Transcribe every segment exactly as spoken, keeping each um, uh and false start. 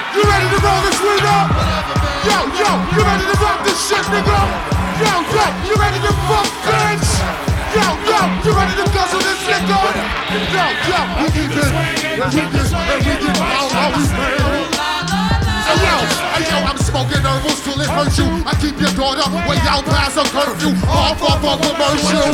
you ready to roll this weed up? Yo, yo, you ready to rock this shit, nigga? Yo, yo, you ready to fuck, bitch? Yo, yo, you ready to guzzle this liquor? Yo, yo, we keep it, we keep it, and we get out how we feel. Hey yo, hey yo, I'm smoking herbals till it hurts you. I keep your daughter way out past a curfew. Off off a commercial.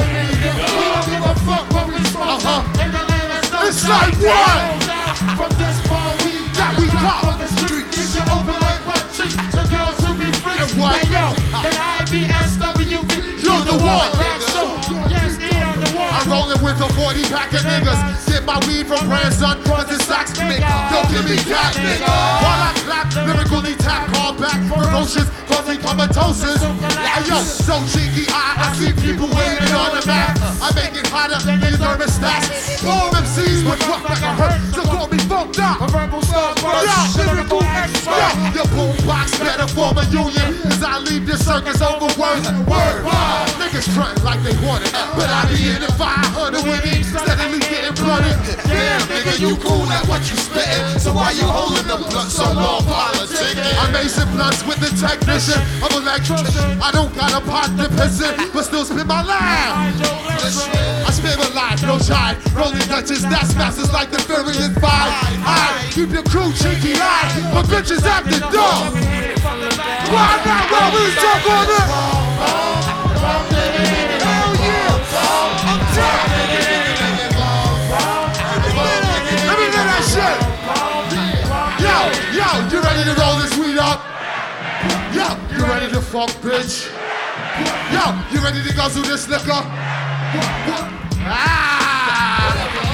Uh-huh. It's like what? From this point we that we got. It's your open like butt cheek. The girls will be free. And what? Hey yo, then I B S W B. You're the one. Yes, E on the one. I'm rolling with a forty pack of niggas. Get my weed from grandson, cause it's sax nigga. Yo, give me that nigga. While I clap, lyrically tap, call back, ferocious, causing comatoses. Hey yo, so cheeky, I, I see people waiting on the map. I make it hotter than the thermostats. All M Cs would rock like a hurt, so call me funked out. A verbal starburst, lyrical expert. Your boombox better form a union, cause I leave this circus over words. Word, word. Niggas frontin' like they want it, but I be in the five hundred with it, steadily getting flooded. Damn, nigga, you cool at what you spittin', so why you holding the blunt so long politicking? I'm acing blunts with the technician, I'm electrician. I don't got a pot to piss in, but still spit my line. I spit my life, no jive, rolling Dutches, that's masters like the Furious Five. I keep your crew cheeky eyed, but bitches acting dumb. Why not while we talk on it? Hell yeah, I'm tired. Let me hear that shit. Yo, yo, you ready to roll this weed up? Yo, you ready to fuck, bitch? Yo, you ready to guzzle this liquor? Ah.